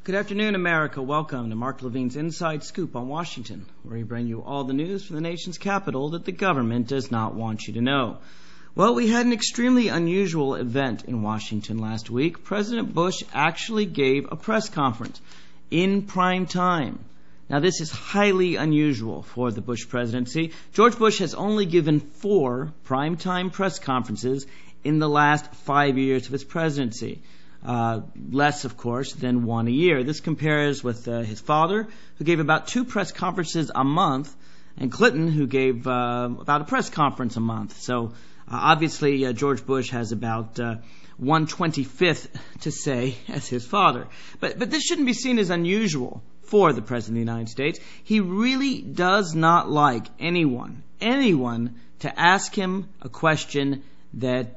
Good afternoon, America. Welcome to Mark Levine's Inside Scoop on Washington, where we bring you all the news from the nation's capital that the government does not want you to know. Well, we had an extremely unusual event in Washington last week. President Bush actually gave a press conference in prime time. Now, this is highly unusual for the Bush presidency. George Bush has only given 4 primetime press conferences in the last 5 years of his presidency. Less, of course, than 1 a year. This compares with his father, who gave about 2 press conferences a month, and Clinton, who gave about a press conference a month. So, obviously, George Bush has about 1/25th to say as his father. But this shouldn't be seen as unusual for the President of the United States. He really does not like anyone to ask him a question that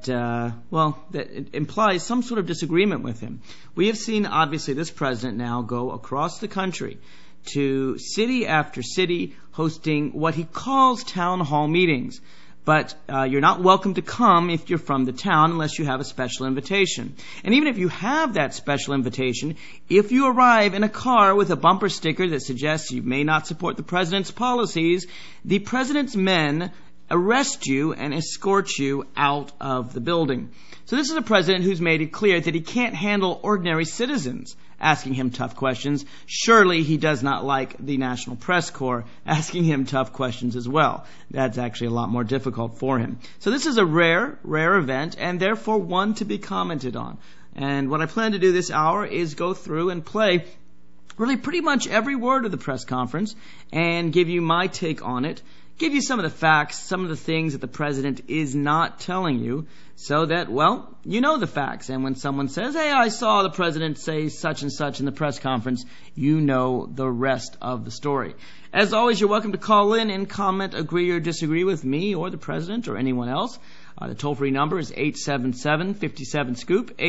implies some sort of disagreement with him. We have seen, obviously, this president now go across the country to city after city hosting what he calls town hall meetings. But you're not welcome to come if you're from the town unless you have a special invitation. And even if you have that special invitation, if you arrive in a car with a bumper sticker that suggests you may not support the president's policies, the president's men arrest you and escort you out of the building. So this is a president who's made it clear that he can't handle ordinary citizens asking him tough questions. Surely he does not like the National Press Corps asking him tough questions as well. That's actually a lot more difficult for him. So this is a rare event, and therefore one to be commented on. And what I plan to do this hour is go through and play really pretty much every word of the press conference and give you my take on it. Give you some of the facts, some of the things that the president is not telling you, so that, well, you know the facts. And when someone says, hey, I saw the president say such and such in the press conference, you know the rest of the story. As always, you're welcome to call in and comment, agree or disagree with me or the president or anyone else. The toll-free number is 877-57-SCOOP,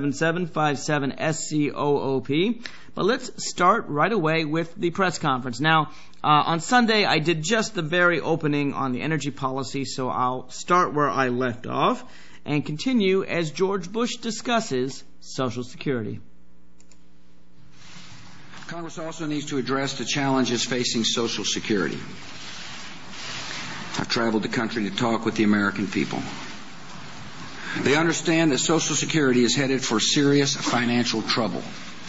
877-57-SCOOP. But let's start right away with the press conference. Now, on Sunday, I did just the very opening on the energy policy, so I'll start where I left off and continue as George Bush discusses Social Security. Congress also needs to address the challenges facing Social Security. I've traveled the country to talk with the American people. They understand that Social Security is headed for serious financial trouble.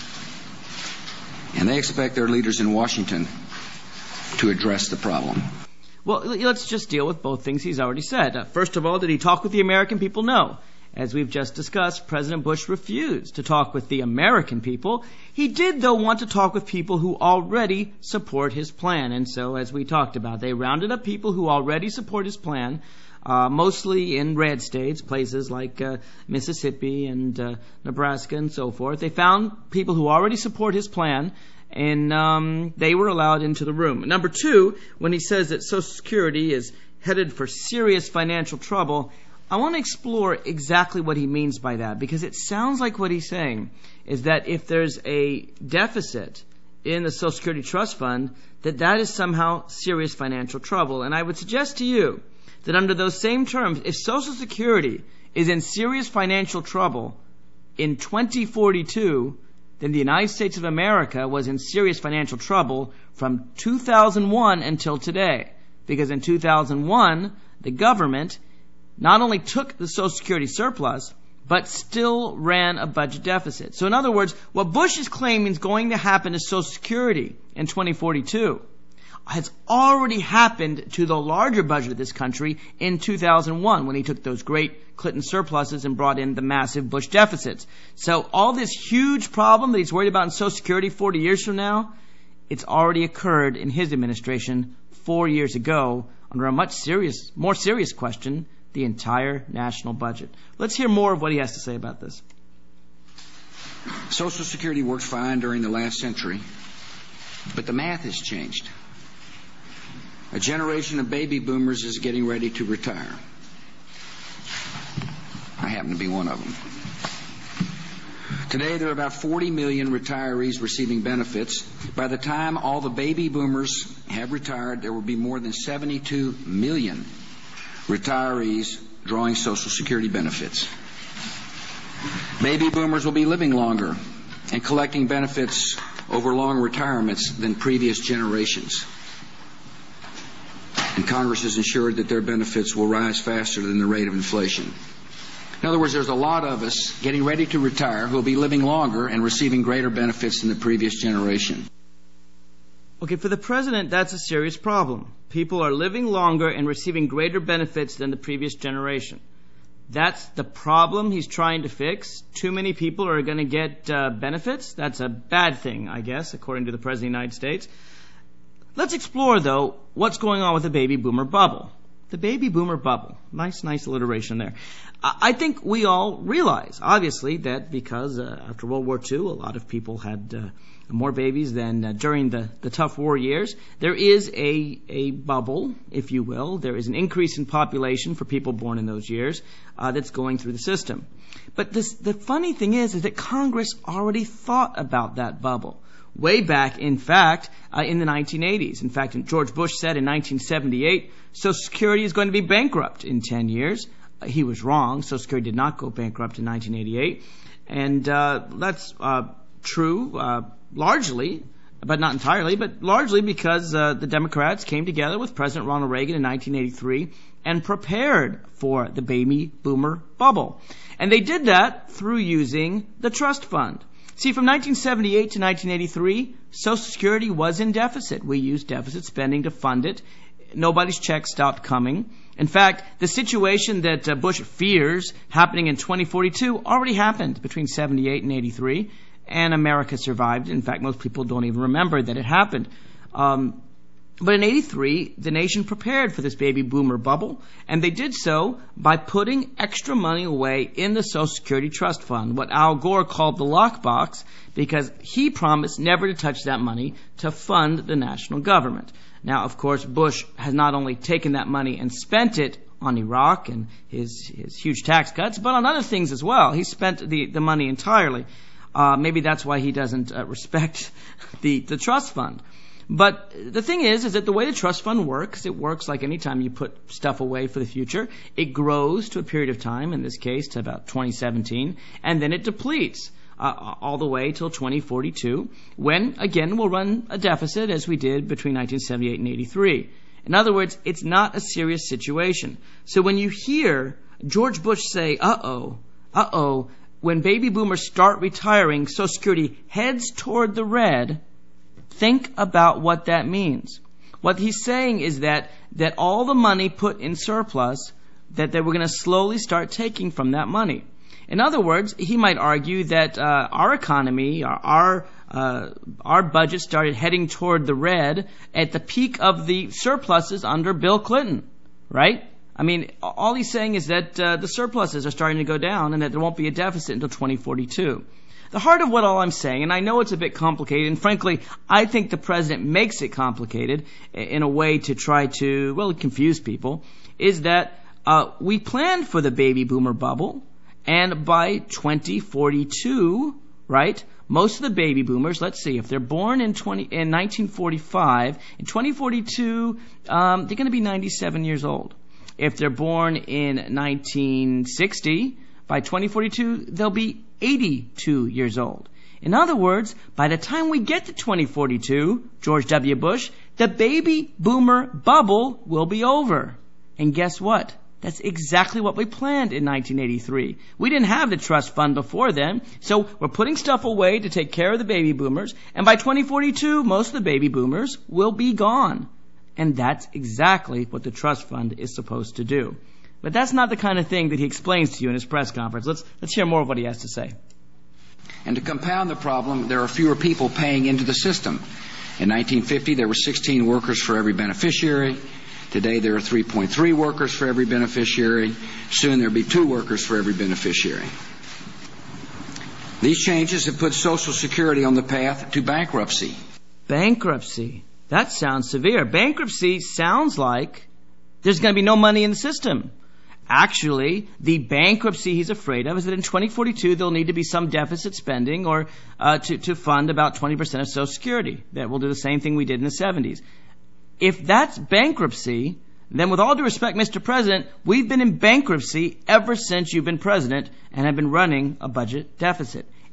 And they expect their leaders in Washington to address the problem. Well, let's just deal with both things he's already said. First of all, did he talk with the American people? No. As we've just discussed, President Bush refused to talk with the American people. He did, though, want to talk with people who already support his plan. And so, as we talked about, they rounded up people who already support his plan, mostly in red states, places like Mississippi and Nebraska and so forth. They found people who already support his plan, and they were allowed into the room. Number 2, when he says that Social Security is headed for serious financial trouble, I want to explore exactly what he means by that, because it sounds like what he's saying is that if there's a deficit in the Social Security Trust Fund, that is somehow serious financial trouble. And I would suggest to you that under those same terms, if Social Security is in serious financial trouble in 2042, then the United States of America was in serious financial trouble from 2001 until today. Because in 2001, the government not only took the Social Security surplus, but still ran a budget deficit. So in other words, what Bush is claiming is going to happen to Social Security in 2042 has already happened to the larger budget of this country in 2001 when he took those great Clinton surpluses and brought in the massive Bush deficits. So all this huge problem that he's worried about in Social Security 40 years from now, it's already occurred in his administration 4 years ago under a much more serious question, the entire national budget. Let's hear more of what he has to say about this. Social Security worked fine during the last century, but the math has changed. A generation of baby boomers is getting ready to retire. I happen to be one of them. Today, there are about 40 million retirees receiving benefits. By the time all the baby boomers have retired, there will be more than 72 million retirees drawing Social Security benefits. Baby boomers will be living longer, and collecting benefits over long retirements than previous generations. And Congress has ensured that their benefits will rise faster than the rate of inflation. In other words, there's a lot of us getting ready to retire who will be living longer and receiving greater benefits than the previous generation. Okay, for the president, that's a serious problem. People are living longer and receiving greater benefits than the previous generation. That's the problem he's trying to fix. Too many people are going to get benefits. That's a bad thing, I guess, according to the President of the United States. Let's explore, though, what's going on with the baby boomer bubble. The baby boomer bubble. Nice alliteration there. I think we all realize, obviously, that because after World War II, a lot of people had more babies than during the tough war years. There is a bubble, if you will. There is an increase in population for people born in those years that's going through the system. But the funny thing is that Congress already thought about that bubble. Way back, in fact, in the 1980s. In fact, George Bush said in 1978, Social Security is going to be bankrupt in 10 years. He was wrong. Social Security did not go bankrupt in 1988. And that's true largely, but not entirely, but largely because the Democrats came together with President Ronald Reagan in 1983 and prepared for the baby boomer bubble. And they did that through using the trust fund. See, from 1978 to 1983, Social Security was in deficit. We used deficit spending to fund it. Nobody's checks stopped coming. In fact, the situation that Bush fears happening in 2042 already happened between 78 and 83, and America survived. In fact, most people don't even remember that it happened. But in 83, the nation prepared for this baby boomer bubble, and they did so by putting extra money away in the Social Security Trust Fund, what Al Gore called the lockbox, because he promised never to touch that money to fund the national government. Now, of course, Bush has not only taken that money and spent it on Iraq and his huge tax cuts, but on other things as well. He spent the money entirely. Maybe that's why he doesn't respect the trust fund. But the thing is that the way the trust fund works, it works like any time you put stuff away for the future. It grows to a period of time, in this case to about 2017, and then it depletes all the way till 2042, when, again, we'll run a deficit as we did between 1978 and 83. In other words, it's not a serious situation. So when you hear George Bush say, when baby boomers start retiring, Social Security heads toward the red, think about what that means. What he's saying is that all the money put in surplus, that they were going to slowly start taking from that money. In other words, he might argue that our economy, our budget started heading toward the red at the peak of the surpluses under Bill Clinton, right? I mean, all he's saying is that the surpluses are starting to go down and that there won't be a deficit until 2042. The heart of what all I'm saying, and I know it's a bit complicated, and frankly, I think the president makes it complicated in a way to try to, confuse people, is that we planned for the baby boomer bubble, and by 2042, right, most of the baby boomers, let's see, if they're born in 1945, in 2042, they're going to be 97 years old. If they're born in 1960, by 2042, they'll be 82 years old. In other words, by the time we get to 2042, George W. Bush, the baby boomer bubble will be over. And guess what? That's exactly what we planned in 1983. We didn't have the trust fund before then, so we're putting stuff away to take care of the baby boomers, and by 2042, most of the baby boomers will be gone. And that's exactly what the trust fund is supposed to do. But that's not the kind of thing that he explains to you in his press conference. Let's hear more of what he has to say. And to compound the problem, there are fewer people paying into the system. In 1950, there were 16 workers for every beneficiary. Today, there are 3.3 workers for every beneficiary. Soon, there'll be 2 workers for every beneficiary. These changes have put Social Security on the path to bankruptcy. Bankruptcy. That sounds severe. Bankruptcy sounds like there's going to be no money in the system. Actually, the bankruptcy he's afraid of is that in 2042 there'll need to be some deficit spending or to fund about 20% of Social Security. That will do the same thing we did in the 70s. If that's bankruptcy, then with all due respect, Mr. President, we've been in bankruptcy ever since you've been president and have been running a budget deficit.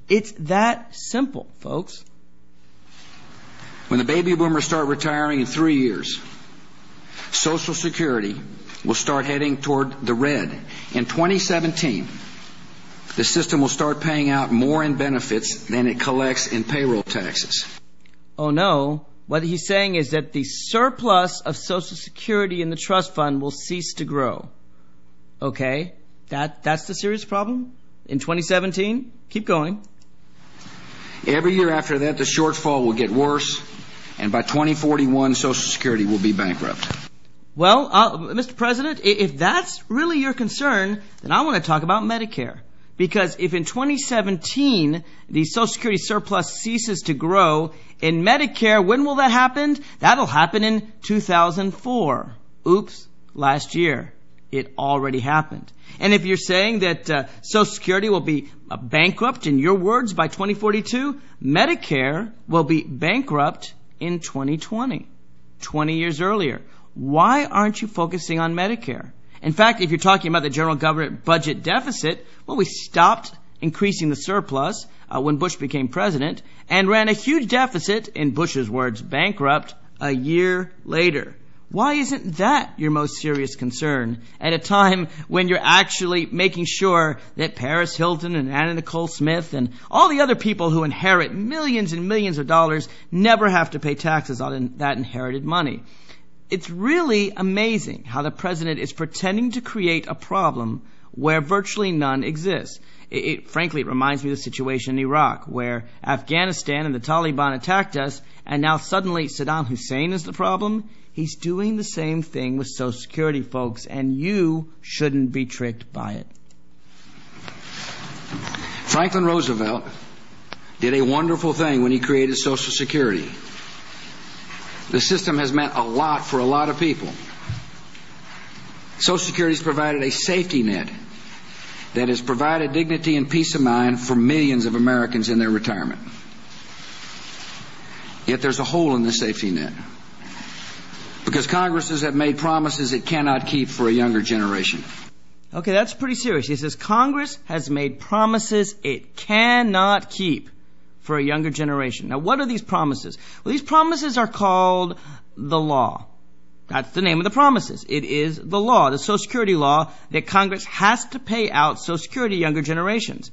It's that simple, folks. When the baby boomers start retiring in 3 years, Social Security will start heading toward the red. In 2017, the system will start paying out more in benefits than it collects in payroll taxes. Oh no, what he's saying is that the surplus of Social Security in the trust fund will cease to grow. Okay, that's the serious problem? In 2017? Keep going. Every year after that, the shortfall will get worse, and by 2041, Social Security will be bankrupt. Well, Mr. President, if that's really your concern, then I want to talk about Medicare. Because if in 2017 the Social Security surplus ceases to grow, in Medicare, when will that happen? That'll happen in 2004. Oops, last year. It already happened. And if you're saying that Social Security will be bankrupt, in your words, by 2042, Medicare will be bankrupt in 2020, 20 years earlier. Why aren't you focusing on Medicare? In fact, if you're talking about the general government budget deficit, well, we stopped increasing the surplus when Bush became president and ran a huge deficit, in Bush's words, bankrupt, a year later. Why isn't that your most serious concern at a time when you're actually making sure that Paris Hilton and Anna Nicole Smith and all the other people who inherit millions and millions of dollars never have to pay taxes on that inherited money? It's really amazing how the president is pretending to create a problem where virtually none exists. Frankly, it reminds me of the situation in Iraq, where Afghanistan and the Taliban attacked us, and now suddenly Saddam Hussein is the problem. He's doing the same thing with Social Security, folks, and you shouldn't be tricked by it. Franklin Roosevelt did a wonderful thing when he created Social Security. The system has meant a lot for a lot of people. Social Security has provided a safety net that has provided dignity and peace of mind for millions of Americans in their retirement. Yet there's a hole in the safety net, because Congresses have made promises it cannot keep for a younger generation. Okay, that's pretty serious. He says Congress has made promises it cannot keep for a younger generation. Now, what are these promises? Well, these promises are called the law. That's the name of the promises. It is the law, the Social Security law, that Congress has to pay out Social Security to younger generations.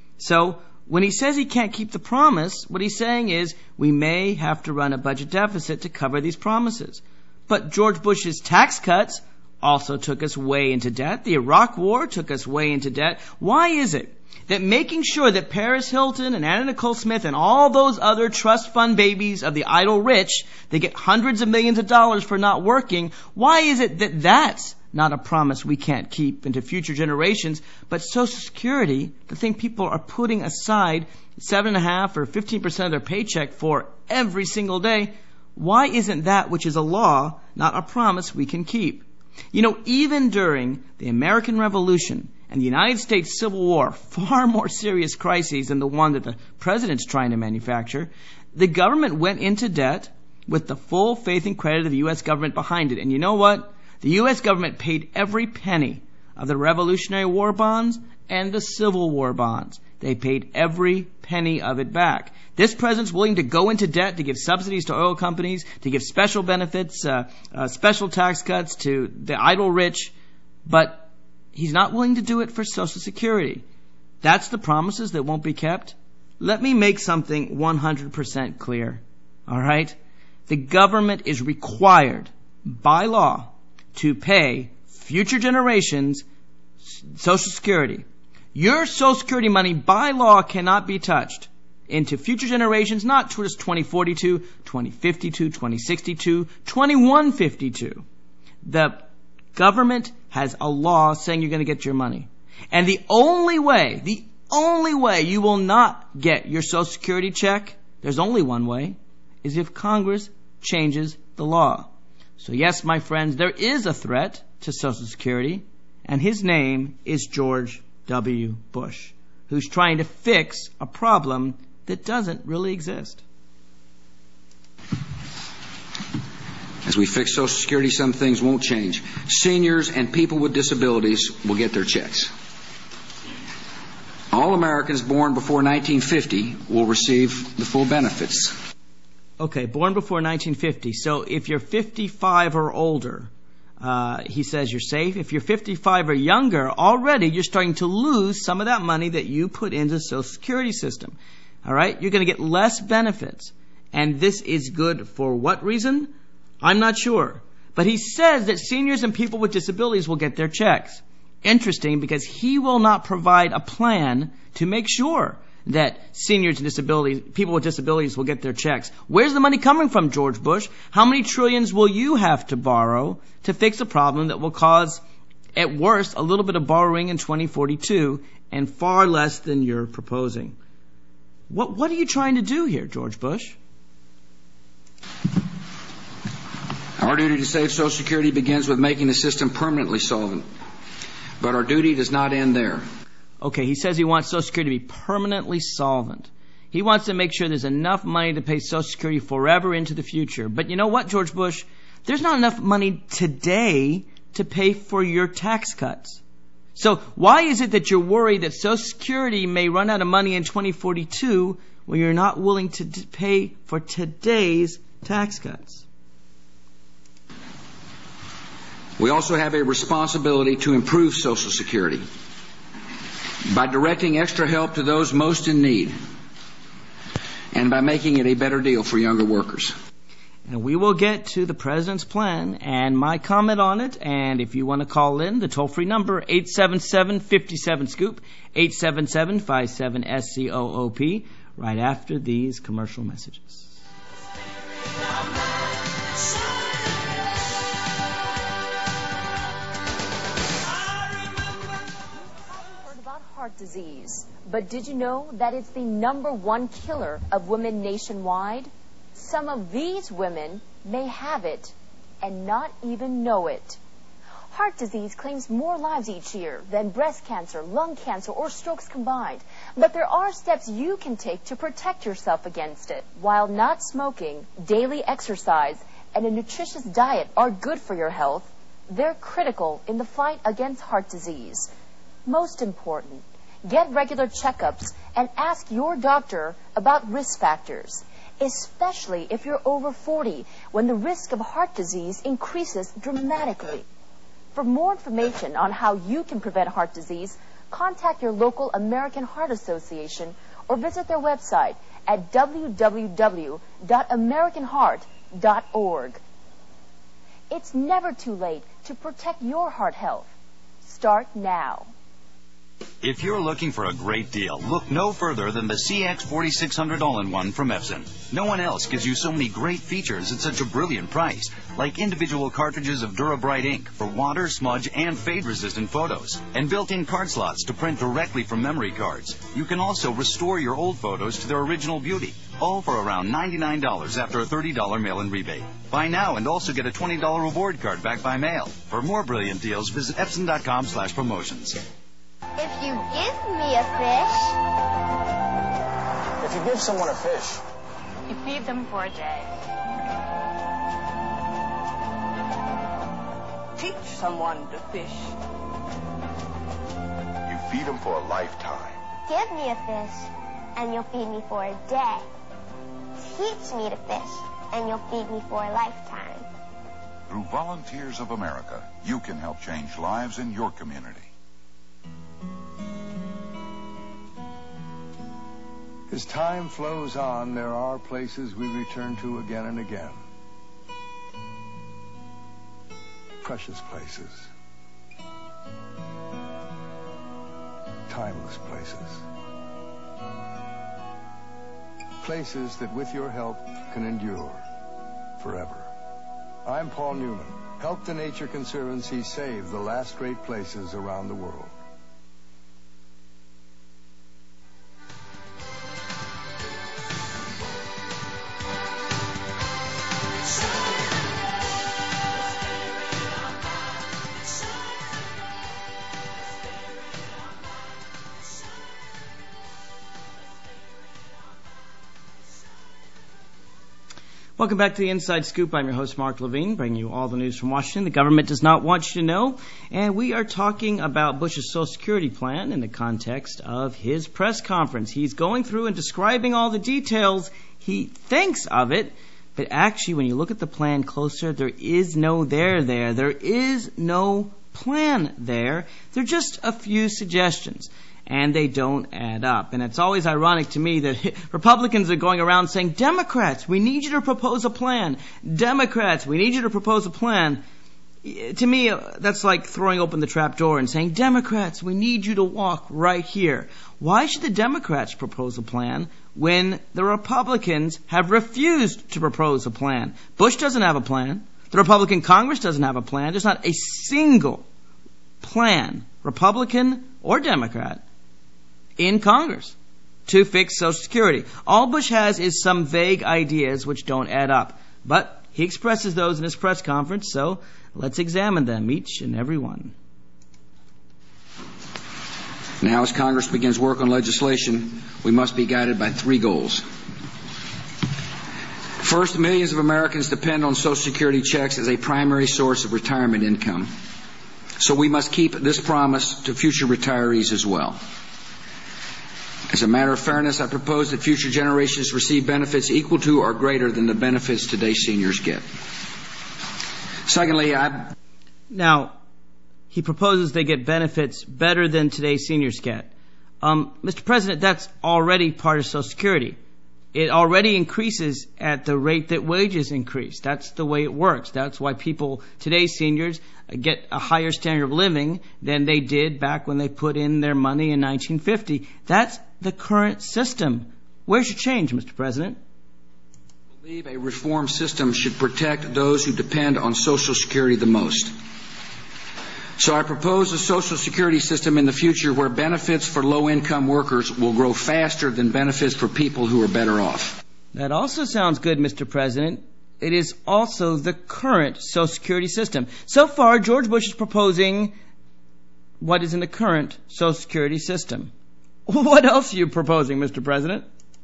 So when he says he can't keep the promise, what he's saying is we may have to run a budget deficit to cover these promises. But George Bush's tax cuts also took us way into debt. The Iraq War took us way into debt. Why is it that making sure that Paris Hilton and Anna Nicole Smith and all those other trust fund babies of the idle rich, they get hundreds of millions of dollars for not working, why is it that that's not a promise we can't keep into future generations, but Social Security, the thing people are putting aside 7.5% or 15% of their paycheck for every single day, why isn't that which is a law not a promise we can keep? You know, even during the American Revolution and the United States Civil War, far more serious crises than the one that the president's trying to manufacture, the government went into debt with the full faith and credit of the U.S. government behind it. And you know what? The U.S. government paid every penny of the Revolutionary War bonds and the Civil War bonds. They paid every penny of it back. This president's willing to go into debt to give subsidies to oil companies, to give special benefits, special tax cuts to the idle rich, but he's not willing to do it for Social Security. That's the promises that won't be kept. Let me make something 100% clear. All right? The government is required by law to pay future generations Social Security. Your Social Security money by law cannot be touched into future generations, not just 2042, 2052, 2062, 2152. The government has a law saying you're going to get your money. And the only way you will not get your Social Security check, there's only one way, is if Congress changes the law. So yes, my friends, there is a threat to Social Security, and his name is George W. Bush, who's trying to fix a problem that doesn't really exist. As we fix Social Security, some things won't change. Seniors and people with disabilities will get their checks. All Americans born before 1950 will receive the full benefits. Okay, born before 1950. So if you're 55 or older, he says you're safe. If you're 55 or younger, already you're starting to lose some of that money that you put into the Social Security system. All right? You're going to get less benefits. And this is good for what reason? I'm not sure. But he says that seniors and people with disabilities will get their checks. Interesting, because he will not provide a plan to make sure that seniors and disabilities, people with disabilities will get their checks. Where's the money coming from, George Bush? How many trillions will you have to borrow to fix a problem that will cause, at worst, a little bit of borrowing in 2042 and far less than you're proposing? What are you trying to do here, George Bush? Our duty to save Social Security begins with making the system permanently solvent. But our duty does not end there. Okay, he says he wants Social Security to be permanently solvent. He wants to make sure there's enough money to pay Social Security forever into the future. But you know what, George Bush? There's not enough money today to pay for your tax cuts. So why is it that you're worried that Social Security may run out of money in 2042 when you're not willing to pay for today's tax cuts? We also have a responsibility to improve Social Security by directing extra help to those most in need and by making it a better deal for younger workers. And we will get to the President's plan and my comment on it. And if you want to call in, the toll-free number, 877-57-SCOOP, 877-57-SCOOP, right after these commercial messages. Heart disease. But did you know that it's the #1 killer of women nationwide? Some of these women may have it and not even know it. Heart disease claims more lives each year than breast cancer, lung cancer, or strokes combined. But there are steps you can take to protect yourself against it. While not smoking, daily exercise, and a nutritious diet are good for your health, they're critical in the fight against heart disease. Most important, get regular checkups and ask your doctor about risk factors, especially if you're over 40, when the risk of heart disease increases dramatically. For more information on how you can prevent heart disease, contact your local American Heart Association or visit their website at www.americanheart.org. It's never too late to protect your heart health. Start now. If you're looking for a great deal, look no further than the CX4600 All-in-One from Epson. No one else gives you so many great features at such a brilliant price, like individual cartridges of Dura-Bright ink for water, smudge, and fade-resistant photos, and built-in card slots to print directly from memory cards. You can also restore your old photos to their original beauty, all for around $99 after a $30 mail-in rebate. Buy now and also get a $20 reward card back by mail. For more brilliant deals, visit Epson.com/promotions. If you give me a fish... If you give someone a fish... You feed them for a day. Teach someone to fish. You feed them for a lifetime. Give me a fish, and you'll feed me for a day. Teach me to fish, and you'll feed me for a lifetime. Through Volunteers of America, you can help change lives in your community. As time flows on, there are places we return to again and again. Precious places. Timeless places. Places that, with your help, can endure forever. I'm Paul Newman. Help the Nature Conservancy save the last great places around the world. Welcome back to the Inside Scoop. I'm your host, Mark Levine, bringing you all the news from Washington the government does not want you to know. And we are talking about Bush's Social Security plan in the context of his press conference. He's going through and describing all the details he thinks of it, but actually when you look at the plan closer, there is no there. There is no plan there. They're just a few suggestions, and they don't add up. And it's always ironic to me that Republicans are going around saying, Democrats, we need you to propose a plan. Democrats, we need you to propose a plan. To me, that's like throwing open the trap door and saying, Democrats, we need you to walk right here. Why should the Democrats propose a plan when the Republicans have refused to propose a plan? Bush doesn't have a plan. The Republican Congress doesn't have a plan. There's not a single plan, Republican or Democrat, in Congress to fix Social Security. All Bush has is some vague ideas which don't add up. But he expresses those in his press conference, so let's examine them, each and every one. Now, as Congress begins work on legislation, we must be guided by three goals. First, millions of Americans depend on Social Security checks as a primary source of retirement income. So we must keep this promise to future retirees as well. As a matter of fairness, I propose that future generations receive benefits equal to or greater than the benefits today's seniors get. Secondly, Now, he proposes they get benefits better than today's seniors get. Mr. President, that's already part of Social Security. It already increases at the rate that wages increase. That's the way it works. That's why today's seniors, get a higher standard of living than they did back when they put in their money in 1950. That's the current system. Where's your change, Mr. President? I believe a reform system should protect those who depend on Social Security the most. So I propose a Social Security system in the future where benefits for low-income workers will grow faster than benefits for people who are better off. That also sounds good, Mr. President. It is also the current Social Security system. So far, George Bush is proposing what is in the current Social Security system. What else are you proposing, Mr. President?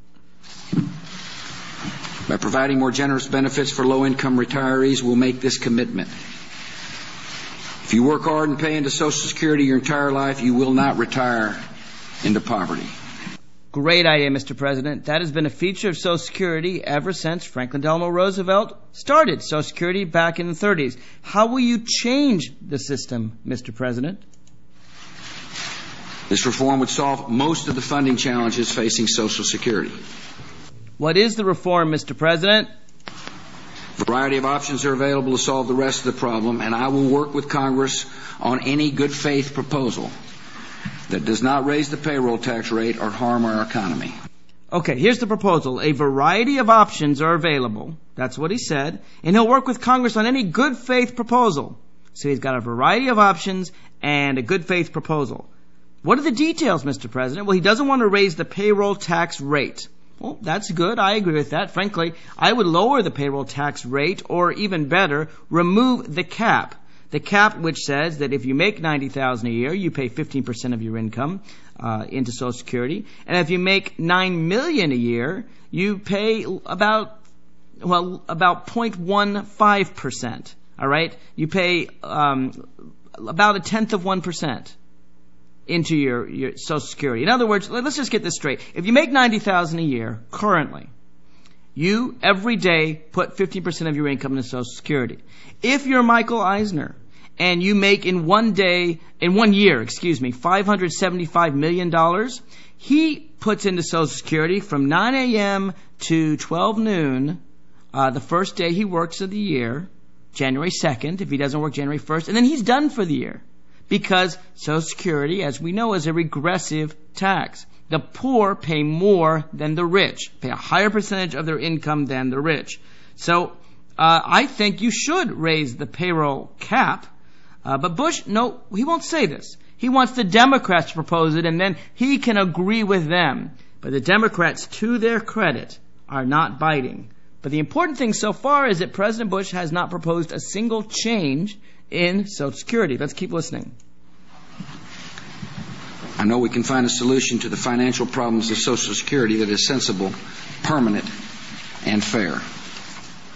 By providing more generous benefits for low-income retirees, we'll make this commitment. If you work hard and pay into Social Security your entire life, you will not retire into poverty. Great idea, Mr. President. That has been a feature of Social Security ever since Franklin Delano Roosevelt started Social Security back in the 30s. How will you change the system, Mr. President? This reform would solve most of the funding challenges facing Social Security. What is the reform, Mr. President? A variety of options are available to solve the rest of the problem, and I will work with Congress on any good faith proposal that does not raise the payroll tax rate or harm our economy. Okay, here's the proposal. A variety of options are available. That's what he said. And he'll work with Congress on any good faith proposal. So he's got a variety of options and a good faith proposal. What are the details, Mr. President? Well, he doesn't want to raise the payroll tax rate. Well, that's good. I agree with that. Frankly, I would lower the payroll tax rate, or even better, remove the cap. The cap which says that if you make $90,000 a year, you pay 15% of your income into Social Security. And if you make $9 million a year, you pay about 0.15%. All right? You pay about 1/10% into your Social Security. In other words, let's just get this straight. If you make $90,000 a year currently, you every day put 15% of your income into Social Security. If you're Michael Eisner and you make in 1 year, $575 million, he puts into Social Security from 9 a.m. to 12 noon, the first day he works of the year, January 2nd, if he doesn't work January 1st, and then he's done for the year. Because Social Security, as we know, is a regressive tax. The poor pay more than the rich, pay a higher percentage of their income than the rich. So I think you should raise the payroll cap. But Bush, no, he won't say this. He wants the Democrats to propose it, and then he can agree with them. But the Democrats, to their credit, are not biting. But the important thing so far is that President Bush has not proposed a single change in Social Security. Let's keep listening. I know we can find a solution to the financial problems of Social Security that is sensible, permanent, and fair.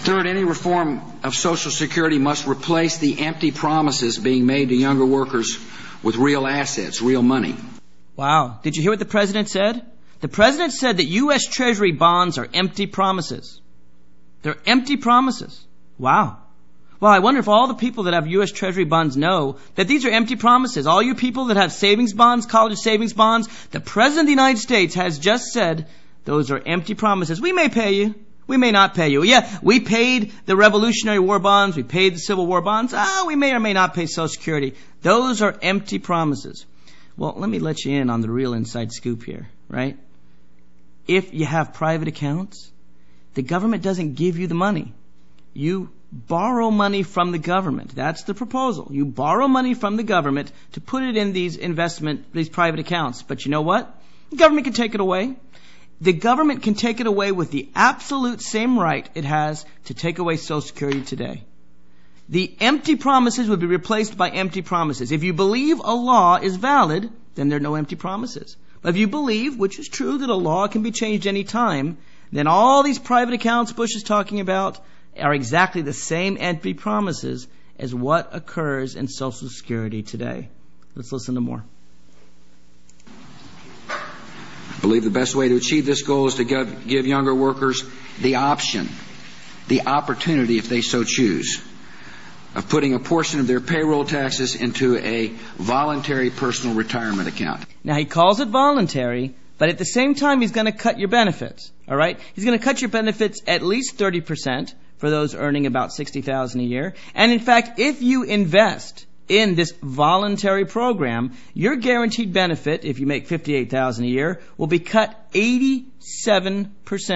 Third, any reform of Social Security must replace the empty promises being made to younger workers with real assets, real money. Wow. Did you hear what the president said? The president said that U.S. Treasury bonds are empty promises. They're empty promises. Wow. Well, I wonder if all the people that have U.S. Treasury bonds know that these are empty promises. All you people that have savings bonds, college savings bonds, the President of the United States has just said those are empty promises. We may pay you. We may not pay you. Yeah, we paid the Revolutionary War bonds. We paid the Civil War bonds. We may or may not pay Social Security. Those are empty promises. Well, let me let you in on the real inside scoop here, right? If you have private accounts, the government doesn't give you the money. You borrow money from the government. That's the proposal. You borrow money from the government to put it in these private accounts. But you know what? The government can take it away. The government can take it away with the absolute same right it has to take away Social Security today. The empty promises would be replaced by empty promises. If you believe a law is valid, then there are no empty promises. But if you believe, which is true, that a law can be changed any time, then all these private accounts Bush is talking about are exactly the same empty promises as what occurs in Social Security today. Let's listen to more. I believe the best way to achieve this goal is to give younger workers the option, the opportunity, if they so choose, of putting a portion of their payroll taxes into a voluntary personal retirement account. Now, he calls it voluntary, but at the same time, he's going to cut your benefits, all right? He's going to cut your benefits at least 30% for those earning about $60,000 a year. And in fact, if you invest in this voluntary program, your guaranteed benefit, if you make $58,000 a year, will be cut 87%.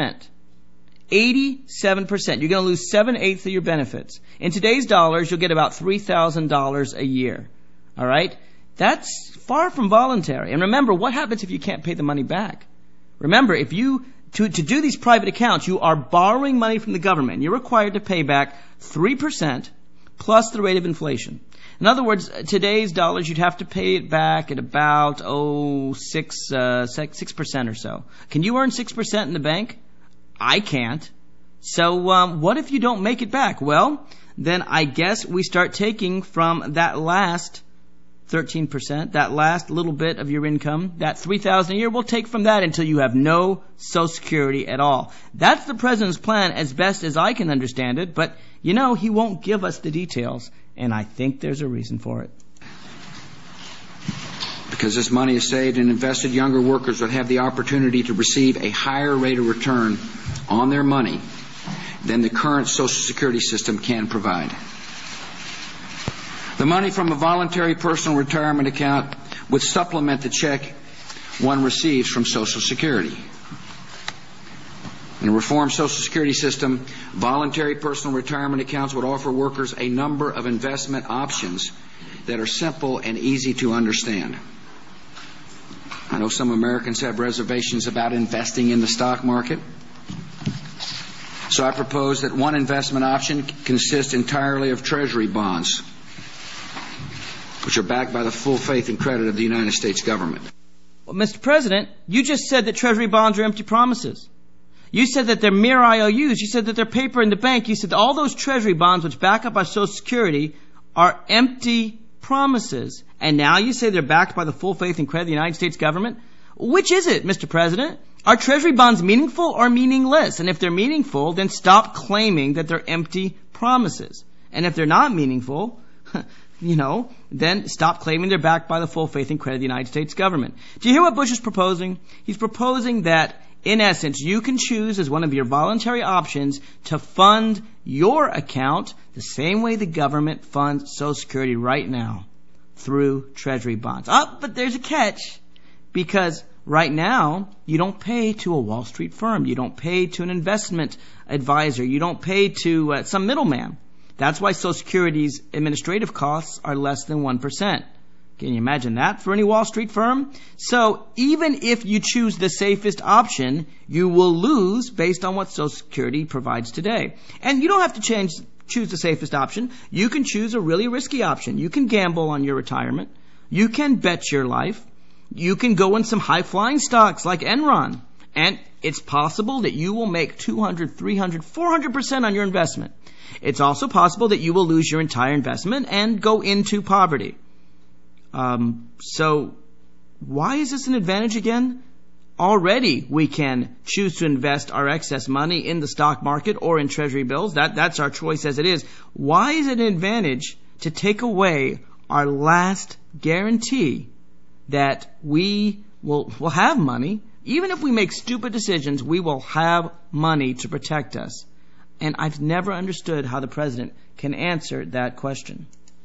87%. You're going to lose 7/8 of your benefits. In today's dollars, you'll get about $3,000 a year. All right? That's far from voluntary. And remember, what happens if you can't pay the money back? Remember, if you to do these private accounts, you are borrowing money from the government. You're required to pay back 3% plus the rate of inflation. In other words, today's dollars, you'd have to pay it back at about 6% or so. Can you earn 6% in the bank? I can't. So what if you don't make it back? Well, then I guess we start taking from that last 13%, that last little bit of your income, that $3,000 a year, we'll take from that until you have no Social Security at all. That's the president's plan as best as I can understand it, but you know, he won't give us the details, and I think there's a reason for it. Because this money is saved and invested, younger workers would have the opportunity to receive a higher rate of return on their money than the current Social Security system can provide. The money from a voluntary personal retirement account would supplement the check one receives from Social Security. In a reformed Social Security system, voluntary personal retirement accounts would offer workers a number of investment options that are simple and easy to understand. I know some Americans have reservations about investing in the stock market. So I propose that one investment option consists entirely of Treasury bonds, which are backed by the full faith and credit of the United States government. Well, Mr. President, you just said that Treasury bonds are empty promises. You said that they're mere IOUs. You said that they're paper in the bank. You said that all those Treasury bonds which back up our Social Security are empty promises. And now you say they're backed by the full faith and credit of the United States government? Which is it, Mr. President? Are Treasury bonds meaningful or meaningless? And if they're meaningful, then stop claiming that they're empty promises. And if they're not meaningful, then stop claiming they're backed by the full faith and credit of the United States government. Do you hear what Bush is proposing? He's proposing that, in essence, you can choose as one of your voluntary options to fund your account the same way the government funds Social Security right now, through Treasury bonds. But there's a catch, because right now you don't pay to a Wall Street firm. You don't pay to an investment advisor. You don't pay to some middleman. That's why Social Security's administrative costs are less than 1%. Can you imagine that for any Wall Street firm? So even if you choose the safest option, you will lose based on what Social Security provides today. And you don't have to choose the safest option. You can choose a really risky option. You can gamble on your retirement. You can bet your life. You can go in some high-flying stocks like Enron. And It's possible that you will make 200, 300, 400% on your investment. It's also possible that you will lose your entire investment and go into poverty. So why is this an advantage again? Already we can choose to invest our excess money in the stock market or in treasury bills. That's our choice as it is. Why is it an advantage to take away our last guarantee that we will have money? Even if we make stupid decisions, we will have money to protect us. And I've never understood how the president can answer that question.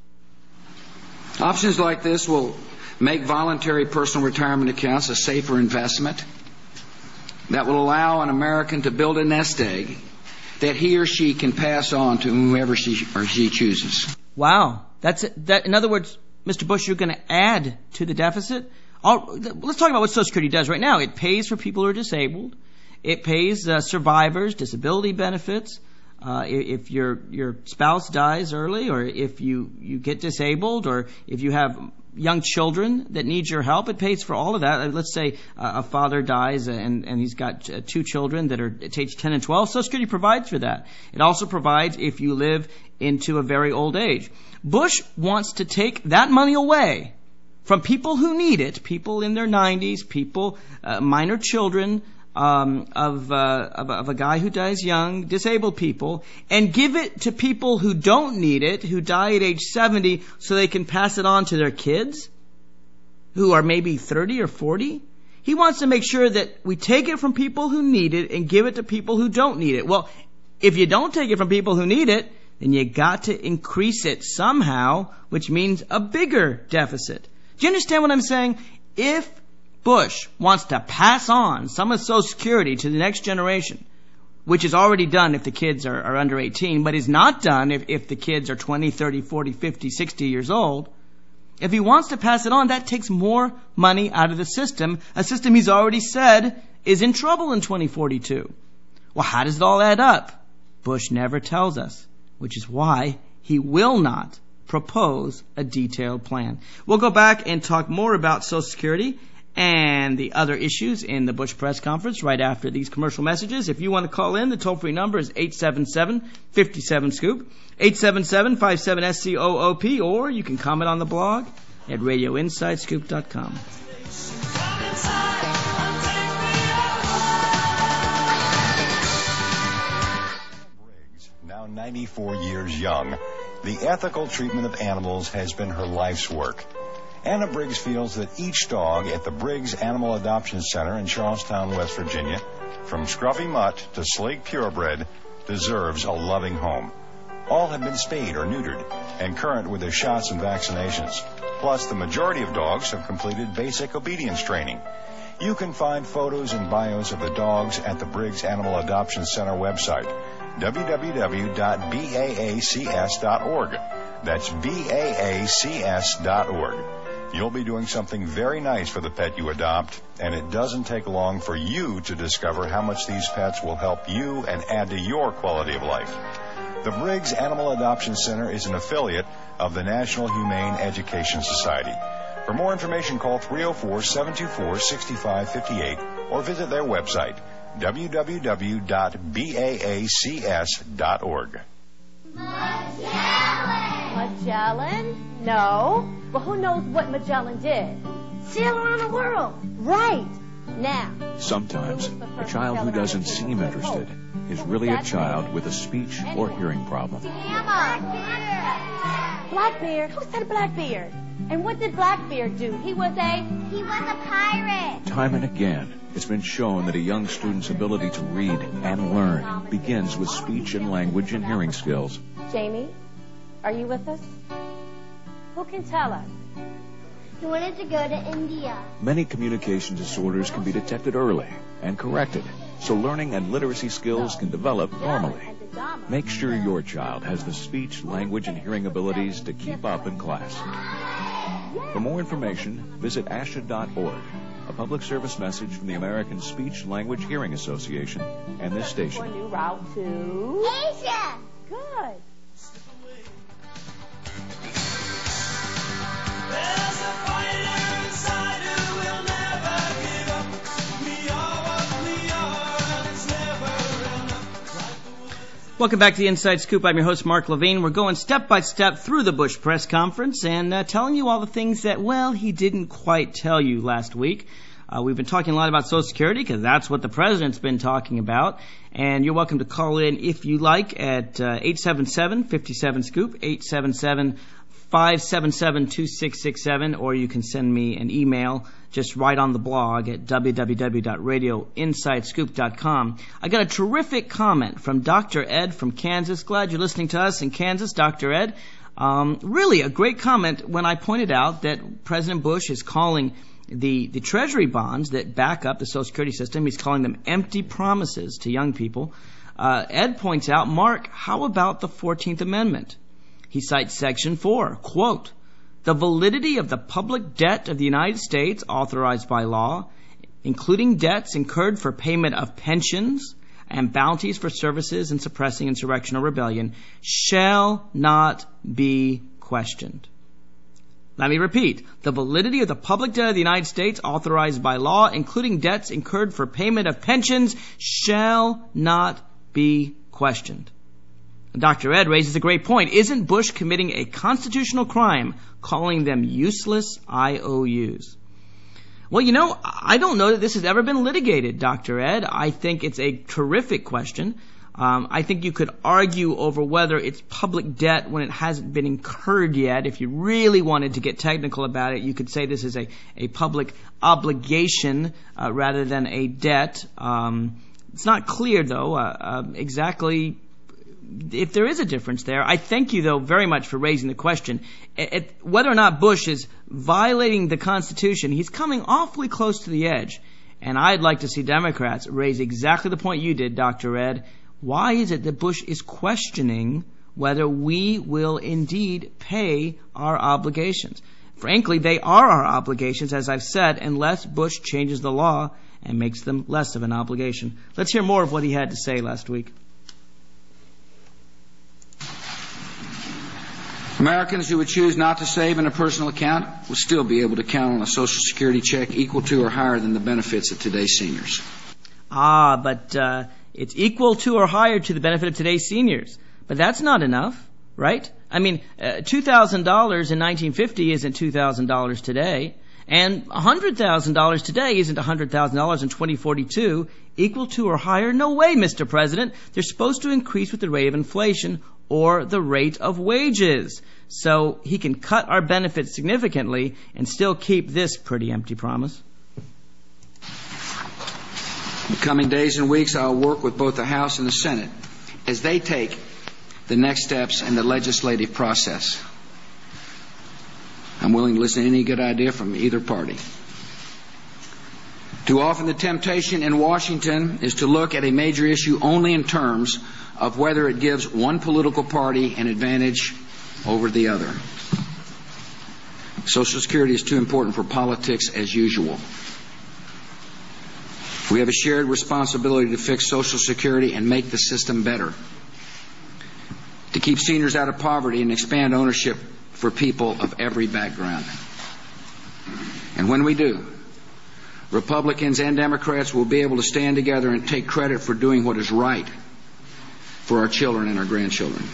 Options like this will make voluntary personal retirement accounts a safer investment that will allow an American to build a nest egg that he or she can pass on to whoever she or she chooses. Wow. That's it. In other words, Mr. Bush, you're going to add to the deficit? Let's talk about what Social Security does right now. It pays for people who are disabled. It pays survivors disability benefits. If your spouse dies early, or if you get disabled, or if you have young children that need your help, it pays for all of that. Let's say a father dies and he's got two children that are age 10 and 12. Social Security provides for that. It also provides if you live into a very old age. Bush wants to take that money away from people who need it, people in their 90s, people, minor children, of a guy who dies young, disabled people, and give it to people who don't need it, who die at age 70, so they can pass it on to their kids, who are maybe 30 or 40. He wants to make sure that we take it from people who need it and give it to people who don't need it. Well, if you don't take it from people who need it, then you got to increase it somehow, which means a bigger deficit. Do you understand what I'm saying? If Bush wants to pass on some of Social Security to the next generation, which is already done if the kids are under 18, but is not done if the kids are 20, 30, 40, 50, 60 years old. If he wants to pass it on, that takes more money out of the system, a system he's already said is in trouble in 2042. Well, how does it all add up? Bush never tells us, which is why he will not propose a detailed plan. We'll go back and talk more about Social Security and the other issues in the Bush press conference right after these commercial messages. If you want to call in, the toll-free number is 877-57-SCOOP, 877-57-SCOOP, or you can comment on the blog at radioinsidescoop.com. Briggs, now 94 years young, the ethical treatment of animals has been her life's work. Anna Briggs feels that each dog at the Briggs Animal Adoption Center in Charlestown, West Virginia, from Scruffy Mutt to Slate Purebred, deserves a loving home. All have been spayed or neutered and current with their shots and vaccinations. Plus, the majority of dogs have completed basic obedience training. You can find photos and bios of the dogs at the Briggs Animal Adoption Center website, www.baacs.org. That's baacs.org. You'll be doing something very nice for the pet you adopt, and it doesn't take long for you to discover how much these pets will help you and add to your quality of life. The Briggs Animal Adoption Center is an affiliate of the National Humane Education Society. For more information, call 304-724-6558 or visit their website, www.baacs.org. Magellan? No. Well, who knows what Magellan did? Sail around the world. Right. Now. Sometimes a child who doesn't seem interested is really a child with a speech or hearing problem. Blackbeard? Who said Blackbeard? And what did Blackbeard do? He was a pirate. Time and again, it's been shown that a young student's ability to read and learn begins with speech and language and hearing skills. Jamie, are you with us? Who can tell us? He wanted to go to India. Many communication disorders can be detected early and corrected, so learning and literacy skills can develop normally. Make sure your child has the speech, language, and hearing abilities to keep up in class. For more information, visit ASHA.org, a public service message from the American Speech, Language, Hearing Association and this station. New route to Asia. Good. There's a fighter inside who will never give up. We are what we are. Welcome back to the Inside Scoop. I'm your host, Mark Levine. We're going step by step through the Bush press conference and telling you all the things that, well, he didn't quite tell you last week. We've been talking a lot about Social Security because that's what the president's been talking about. And you're welcome to call in if you like at 877-57-SCOOP, 877-577-2667, or you can send me an email just right on the blog at www.radioinsidescoop.com. I got a terrific comment from Dr. Ed from Kansas. Glad you're listening to us in Kansas, Dr. Ed. Really a great comment when I pointed out that President Bush is calling the Treasury bonds that back up the Social Security system, he's calling them empty promises to young people. Ed points out, Mark, how about the 14th Amendment? He cites Section 4, quote, the validity of the public debt of the United States authorized by law, including debts incurred for payment of pensions and bounties for services in suppressing insurrection or rebellion, shall not be questioned. Let me repeat. The validity of the public debt of the United States authorized by law, including debts incurred for payment of pensions, shall not be questioned. Dr. Ed raises a great point. Isn't Bush committing a constitutional crime calling them useless IOUs? Well, I don't know that this has ever been litigated, Dr. Ed. I think it's a terrific question. I think you could argue over whether it's public debt when it hasn't been incurred yet. If you really wanted to get technical about it, you could say this is a public obligation rather than a debt. It's not clear, though, exactly if there is a difference there. I thank you, though, very much for raising the question. Whether or not Bush is violating the Constitution, he's coming awfully close to the edge. And I'd like to see Democrats raise exactly the point you did, Dr. Ed. Why is it that Bush is questioning whether we will indeed pay our obligations? Frankly, they are our obligations, as I've said, unless Bush changes the law and makes them less of an obligation. Let's hear more of what he had to say last week. Americans who would choose not to save in a personal account will still be able to count on a Social Security check equal to or higher than the benefits of today's seniors. But it's equal to or higher to the benefit of today's seniors. But that's not enough, right? I mean, $2,000 in 1950 isn't $2,000 today, and $100,000 today isn't $100,000 in 2042. Equal to or higher? No way, Mr. President. They're supposed to increase with the rate of inflation or the rate of wages. So he can cut our benefits significantly and still keep this pretty empty promise. In the coming days and weeks, I'll work with both the House and the Senate as they take the next steps in the legislative process. I'm willing to listen to any good idea from either party. Too often the temptation in Washington is to look at a major issue only in terms of whether it gives one political party an advantage over the other. Social Security is too important for politics as usual. We have a shared responsibility to fix Social Security and make the system better, to keep seniors out of poverty and expand ownership for people of every background. And when we do, Republicans and Democrats will be able to stand together and take credit for doing what is right for our children and our grandchildren.